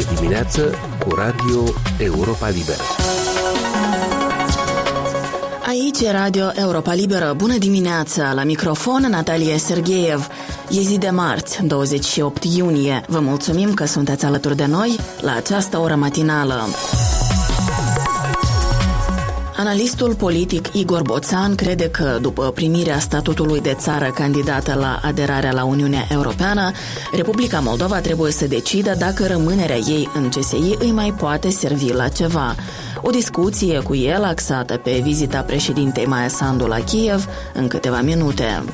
de dimineață cu Radio Europa Liberă. Aici e Radio Europa Liberă. Bună dimineața! La microfon Natalia Sergeev. E zi de marți, 28 iunie. Vă mulțumim că sunteți alături de noi la această oră matinală. Analistul politic Igor Boțan crede că, după primirea statutului de țară candidată la aderarea la Uniunea Europeană, Republica Moldova trebuie să decidă dacă rămânerea ei în CSI îi mai poate servi la ceva. O discuție cu el axată pe vizita președintei Maia Sandu la Kiev în câteva minute.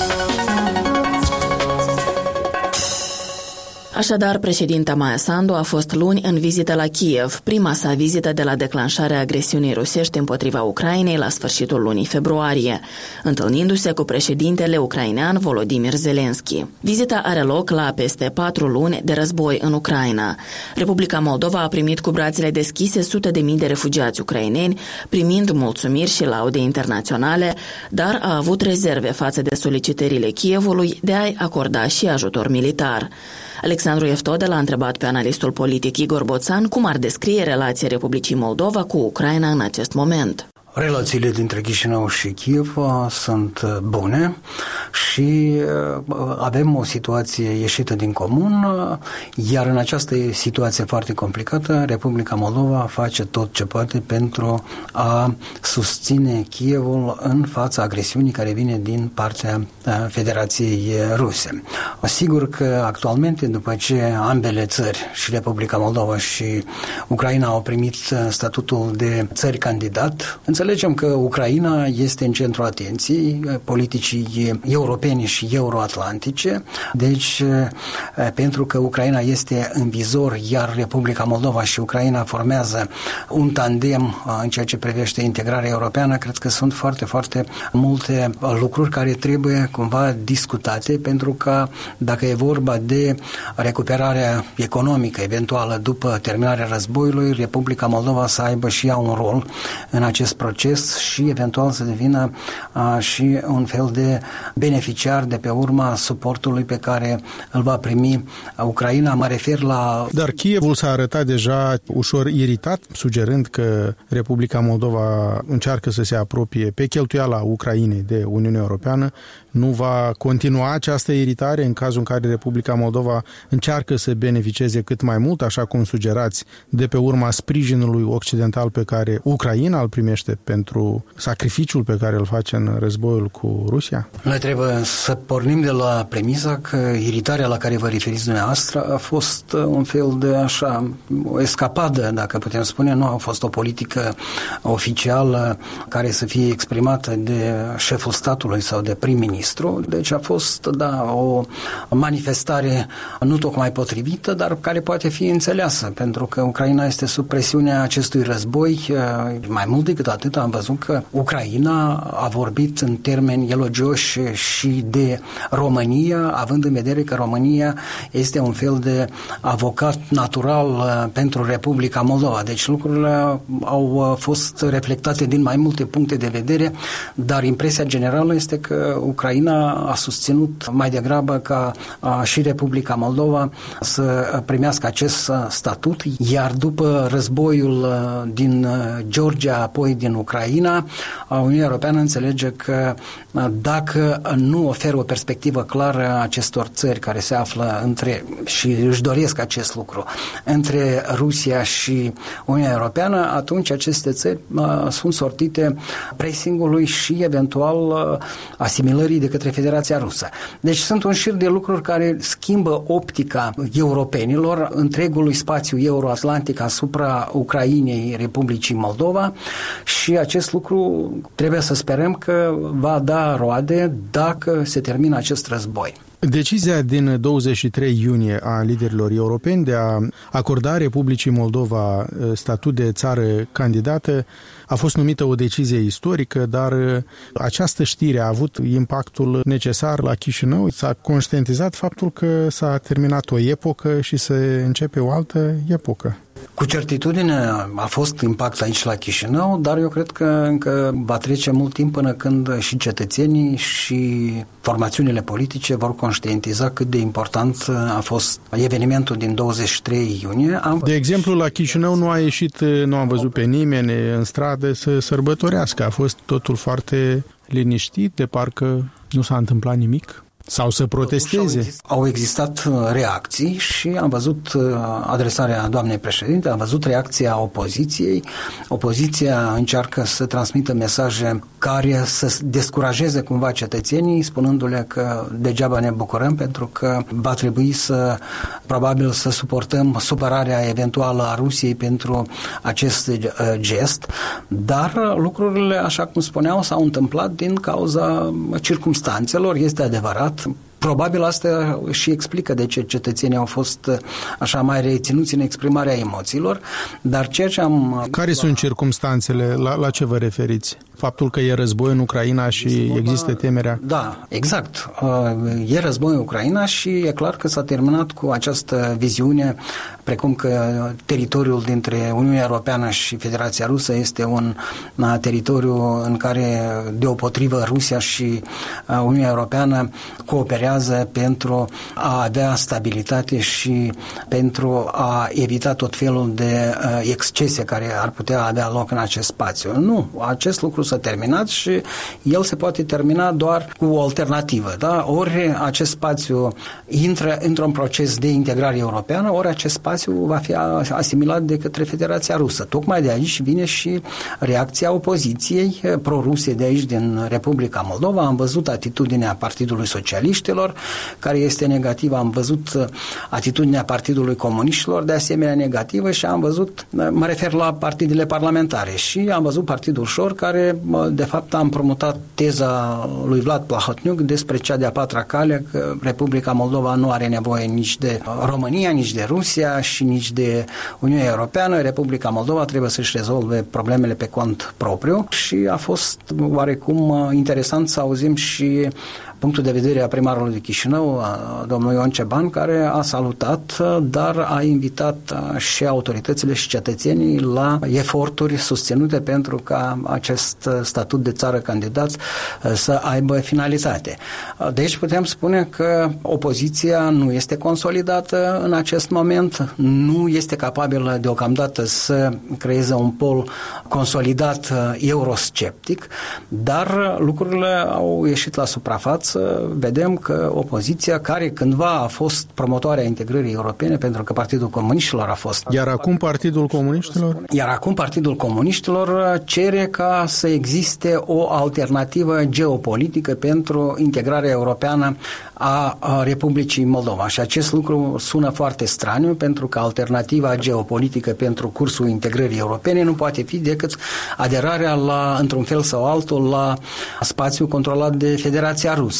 Așadar, președinta Maia Sandu a fost luni în vizită la Kiev, prima sa vizită de la declanșarea agresiunii rusești împotriva Ucrainei la sfârșitul lunii februarie, întâlnindu-se cu președintele ucrainean Volodymyr Zelensky. Vizita are loc la peste 4 luni de război în Ucraina. Republica Moldova a primit cu brațele deschise sute de mii de refugiați ucraineni, primind mulțumiri și laude internaționale, dar a avut rezerve față de solicitările Kievului de a-i acorda și ajutor militar. Alexandru Eftodel a întrebat pe analistul politic Igor Boțan cum ar descrie relația Republicii Moldova cu Ucraina în acest moment. Relațiile dintre Chișinău și Kiev sunt bune și avem o situație ieșită din comun, iar în această situație foarte complicată, Republica Moldova face tot ce poate pentru a susține Kievul în fața agresiunii care vine din partea Federației Ruse. Sigur că actualmente, după ce ambele țări, și Republica Moldova și Ucraina, au primit statutul de țări candidat, înțelegem că Ucraina este în centrul atenției politicii europene și euroatlantice, deci pentru că Ucraina este în vizor, iar Republica Moldova și Ucraina formează un tandem în ceea ce privește integrarea europeană, cred că sunt foarte, foarte multe lucruri care trebuie cumva discutate, pentru că dacă e vorba de recuperarea economică eventuală după terminarea războiului, Republica Moldova să aibă și ea un rol în acest proces și eventual să devină și un fel de beneficiar de pe urma suportului pe care îl va primi Ucraina. Mă refer la... Dar Kievul s-a arătat deja ușor iritat, sugerând că Republica Moldova încearcă să se apropie pe cheltuiala Ucrainei de Uniunea Europeană. Nu va continua această iritare în cazul în care Republica Moldova încearcă să beneficieze cât mai mult, așa cum sugerați, de pe urma sprijinului occidental pe care Ucraina îl primește pentru sacrificiul pe care îl face în războiul cu Rusia? Noi trebuie să pornim de la premisa că iritarea la care vă referiți dumneavoastră a fost un fel de așa, o escapadă, dacă putem spune, nu a fost o politică oficială care să fie exprimată de șeful statului sau de prim-ministru. Deci a fost, o manifestare nu tocmai potrivită, dar care poate fi înțeleasă, pentru că Ucraina este sub presiunea acestui război. Mai mult decât atât, am văzut că Ucraina a vorbit în termeni elogioși și de România, având în vedere că România este un fel de avocat natural pentru Republica Moldova. Deci lucrurile au fost reflectate din mai multe puncte de vedere, dar impresia generală este că Ucraina a susținut mai degrabă ca și Republica Moldova să primească acest statut, iar după războiul din Georgia, apoi din Ucraina, Uniunea Europeană înțelege că dacă nu oferă o perspectivă clară acestor țări care se află și își doresc acest lucru, între Rusia și Uniunea Europeană, atunci aceste țări sunt sortite pressingului și eventual asimilării de către Federația Rusă. Deci sunt un șir de lucruri care schimbă optica europenilor, întregului spațiu euroatlantic asupra Ucrainei, Republicii Moldova, și acest lucru trebuie să sperăm că va da roade dacă se termină acest război. Decizia din 23 iunie a liderilor europeni de a acorda Republicii Moldova statut de țară candidată a fost numită o decizie istorică, dar această știre a avut impactul necesar la Chișinău. S-a conștientizat faptul că s-a terminat o epocă și se începe o altă epocă. Cu certitudine a fost impact aici la Chișinău, dar eu cred că încă va trece mult timp până când și cetățenii și formațiunile politice vor conștientiza cât de important a fost evenimentul din 23 iunie. De exemplu, la Chișinău nu am văzut pe nimeni în stradă să sărbătorească. A fost totul foarte liniștit, de parcă nu s-a întâmplat nimic. Sau să protesteze. Au existat reacții și am văzut adresarea doamnei președinte, am văzut reacția opoziției. Opoziția încearcă să transmită mesaje care să descurajeze cumva cetățenii, spunându-le că degeaba ne bucurăm pentru că va trebui probabil să suportăm supărarea eventuală a Rusiei pentru acest gest, dar lucrurile, așa cum spuneau, s-au întâmplat din cauza circumstanțelor, este adevărat. Probabil asta și explică de ce cetățenii au fost așa mai reținuți în exprimarea emoțiilor, dar ceea ce am... Care sunt circumstanțele? La ce vă referiți? Faptul că e război în Ucraina și există temerea? Da, exact. E război în Ucraina și e clar că s-a terminat cu această viziune, precum că teritoriul dintre Uniunea Europeană și Federația Rusă este un teritoriu în care deopotrivă Rusia și Uniunea Europeană cooperează pentru a avea stabilitate și pentru a evita tot felul de excese care ar putea avea loc în acest spațiu. Nu, acest lucru s-a terminat și el se poate termina doar cu o alternativă. Da? Ori acest spațiu intră într-un proces de integrare europeană, ori acest spațiu va fi asimilat de către Federația Rusă. Tocmai de aici vine și reacția opoziției pro-ruse de aici din Republica Moldova. Am văzut atitudinea Partidului Socialiștilor, care este negativă, am văzut atitudinea Partidului Comuniștilor, de asemenea negativă, și am văzut, mă refer la partidele parlamentare, și am văzut Partidul Șor, care de fapt a împrumutat teza lui Vlad Plahotniuc despre cea de-a patra cale, că Republica Moldova nu are nevoie nici de România, nici de Rusia și nici de Uniunea Europeană. Republica Moldova trebuie să-și rezolve problemele pe cont propriu și a fost oarecum interesant să auzim și punctul de vedere a primarului de Chișinău, a domnului Ion Ceban, care a salutat, dar a invitat și autoritățile și cetățenii la eforturi susținute pentru ca acest statut de țară candidat să aibă finalitate. Deci putem spune că opoziția nu este consolidată în acest moment, nu este capabilă deocamdată să creeze un pol consolidat eurosceptic, dar lucrurile au ieșit la suprafață. Vedem că opoziția, care cândva a fost promotoarea integrării europene, pentru că Partidul Comuniștilor a fost... Iar acum Partidul Comuniștilor? Iar acum Partidul Comuniștilor cere ca să existe o alternativă geopolitică pentru integrarea europeană a Republicii Moldova. Și acest lucru sună foarte straniu, pentru că alternativa geopolitică pentru cursul integrării europene nu poate fi decât aderarea într-un fel sau altul, la spațiul controlat de Federația Rusă.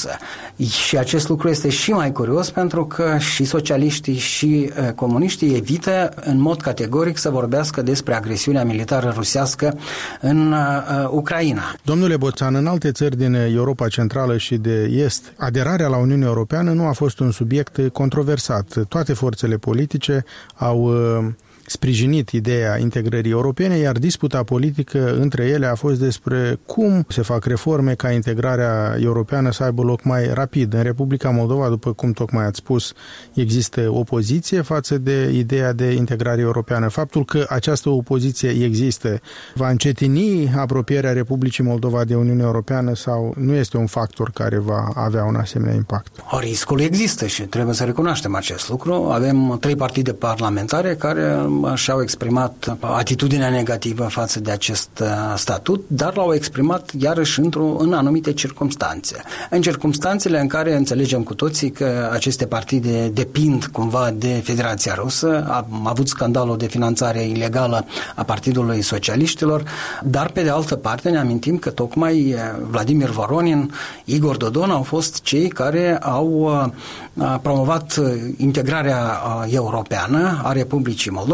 Și acest lucru este și mai curios pentru că și socialiștii și comuniștii evită în mod categoric să vorbească despre agresiunea militară rusească în Ucraina. Domnule Boțan, în alte țări din Europa Centrală și de Est, aderarea la Uniunea Europeană nu a fost un subiect controversat. Toate forțele politice au sprijinit ideea integrării europene, iar disputa politică între ele a fost despre cum se fac reforme ca integrarea europeană să aibă loc mai rapid. În Republica Moldova, după cum tocmai ați spus, există opoziție față de ideea de integrare europeană. Faptul că această opoziție există va încetini apropierea Republicii Moldova de Uniunea Europeană sau nu este un factor care va avea un asemenea impact? Riscul există și trebuie să recunoaștem acest lucru. Avem 3 partide parlamentare care și-au exprimat atitudinea negativă față de acest statut, dar l-au exprimat iarăși în anumite circumstanțe. În circumstanțele în care înțelegem cu toții că aceste partide depind cumva de Federația Rusă, am avut scandalul de finanțare ilegală a Partidului Socialiștilor, dar pe de altă parte ne amintim că tocmai Vladimir Voronin, Igor Dodon au fost cei care au promovat integrarea europeană a Republicii Moldova,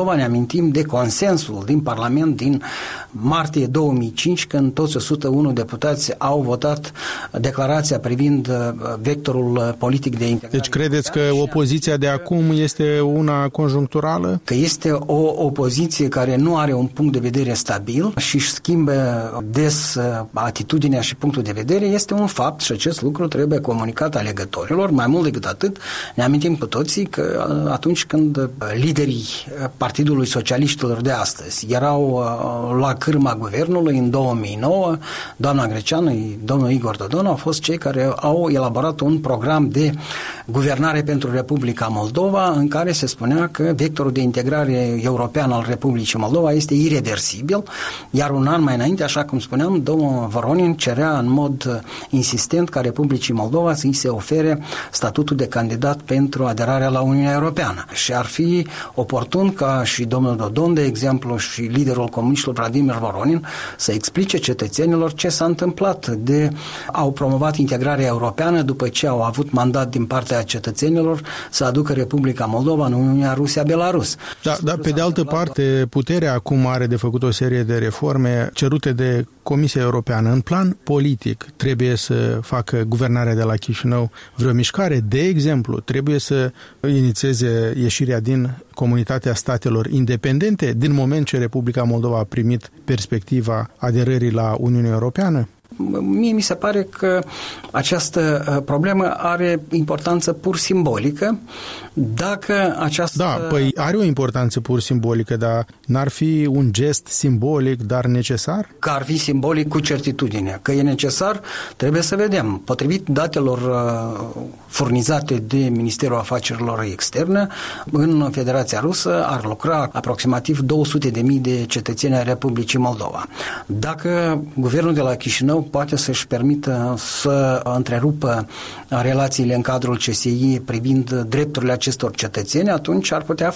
Moldova, ne amintim de consensul din Parlament din martie 2005, când toți 101 deputați au votat declarația privind vectorul politic de integrare. Deci credeți că opoziția de acum este una conjuncturală? Că este o opoziție care nu are un punct de vedere stabil și își schimbă des atitudinea și punctul de vedere, este un fapt și acest lucru trebuie comunicat alegătorilor. Mai mult decât atât, ne amintim cu toții că atunci când liderii Partidului Socialiștilor de astăzi erau la cârma guvernului în 2009, doamna Greceanu, domnul Igor Dodon au fost cei care au elaborat un program de guvernare pentru Republica Moldova, în care se spunea că vectorul de integrare european al Republicii Moldova este ireversibil, iar un an mai înainte, așa cum spuneam, domnul Voronin cerea în mod insistent ca Republicii Moldova să îi se ofere statutul de candidat pentru aderarea la Uniunea Europeană. Și ar fi oportun ca și domnul Dodon, de exemplu, și liderul comuniștilor Vladimir Voronin să explice cetățenilor ce s-a întâmplat au promovat integrarea europeană după ce au avut mandat din partea cetățenilor să aducă Republica Moldova în Uniunea Rusia-Belarus. Dar pe de altă parte, puterea acum are de făcut o serie de reforme cerute de Comisia Europeană. În plan politic trebuie să facă guvernarea de la Chișinău vreo mișcare. De exemplu, trebuie să inițieze ieșirea din Comunitatea Statelor Independente din moment ce Republica Moldova a primit perspectiva aderării la Uniunea Europeană? Mie mi se pare că această problemă are importanță pur simbolică. Dacă această... Da, păi are o importanță pur simbolică, dar n-ar fi un gest simbolic, dar necesar? Că ar fi simbolic cu certitudine. Că e necesar, trebuie să vedem. Potrivit datelor furnizate de Ministerul Afacerilor Externe, în Federația Rusă ar lucra aproximativ 200.000 de cetățeni ai Republicii Moldova. Dacă guvernul de la Chișinău poate să-și permită să întrerupă relațiile în cadrul CSI privind drepturile acestor cetățeni, atunci ar putea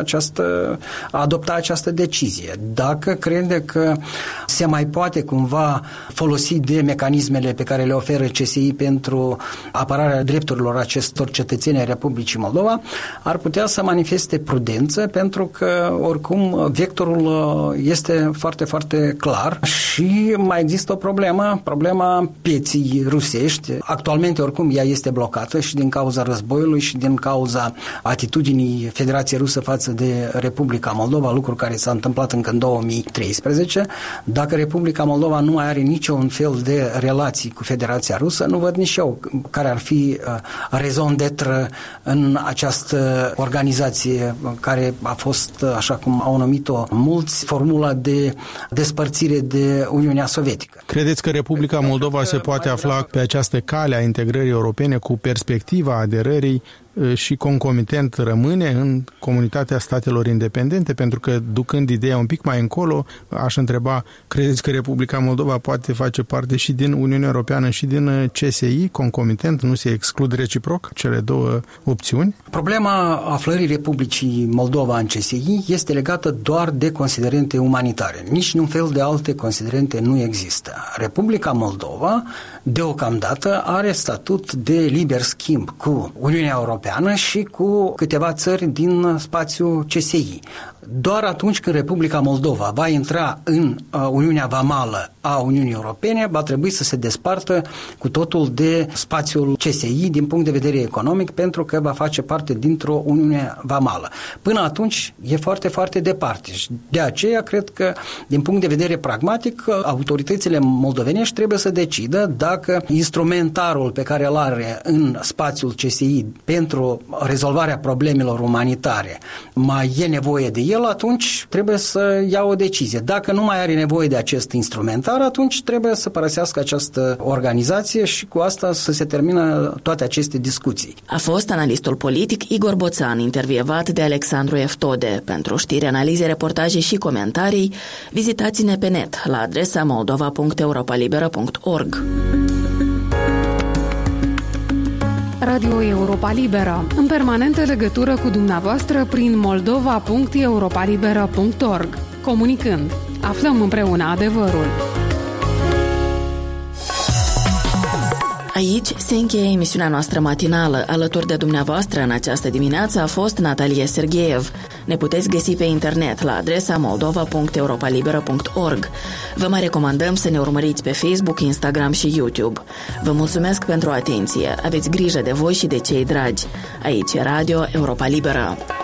adopta această decizie. Dacă crede că se mai poate cumva folosi de mecanismele pe care le oferă CSI pentru apărarea drepturilor acestor cetățeni ai Republicii Moldova, ar putea să manifeste prudență, pentru că oricum vectorul este foarte, foarte clar și mai există o problema pieții rusești. Actualmente oricum ea este blocată și din cauza războiului și din cauza atitudinii Federației Rusă față de Republica Moldova, lucru care s-a întâmplat încă în 2013. Dacă Republica Moldova nu mai are niciun fel de relații cu Federația Rusă, nu văd nici eu care ar fi raison d'être în această organizație care a fost, așa cum au numit-o mulți, formula de despărțire de Uniunea Sovietică. Credeți că Republica Moldova se poate afla pe această cale a integrării europene cu perspectiva aderării și concomitent rămâne în Comunitatea Statelor Independente? Pentru că, ducând ideea un pic mai încolo, aș întreba, credeți că Republica Moldova poate face parte și din Uniunea Europeană și din CSI, concomitent? Nu se exclud reciproc cele două opțiuni? Problema aflării Republicii Moldova în CSI este legată doar de considerente umanitare. Nici un fel de alte considerente nu există. Republica Moldova, deocamdată, are statut de liber schimb cu Uniunea Europeană și cu câteva țări din spațiul CSI. Doar atunci când Republica Moldova va intra în Uniunea Vamală a Uniunii Europene, va trebui să se despartă cu totul de spațiul CSI din punct de vedere economic, pentru că va face parte dintr-o Uniune Vamală. Până atunci e foarte, foarte departe. De aceea cred că, din punct de vedere pragmatic, autoritățile moldovenești trebuie să decidă dacă instrumentarul pe care îl are în spațiul CSI pentru rezolvarea problemelor umanitare mai e nevoie de el, atunci trebuie să ia o decizie. Dacă nu mai are nevoie de acest instrumentar, atunci trebuie să părăsească această organizație și cu asta să se termină toate aceste discuții. A fost analistul politic Igor Boțan, intervievat de Alexandru Eftode. Pentru știri, analize, reportaje și comentarii, vizitați-ne pe net la adresa moldova.europalibera.org. Radio Europa Liberă, în permanentă legătură cu dumneavoastră prin moldova.europalibera.org. Comunicând, aflăm împreună adevărul. Aici se încheie emisiunea noastră matinală. Alături de dumneavoastră în această dimineață a fost Natalia Sergeev. Ne puteți găsi pe internet la adresa moldova.europalibera.org. Vă mai recomandăm să ne urmăriți pe Facebook, Instagram și YouTube. Vă mulțumesc pentru atenție. Aveți grijă de voi și de cei dragi. Aici e Radio Europa Liberă.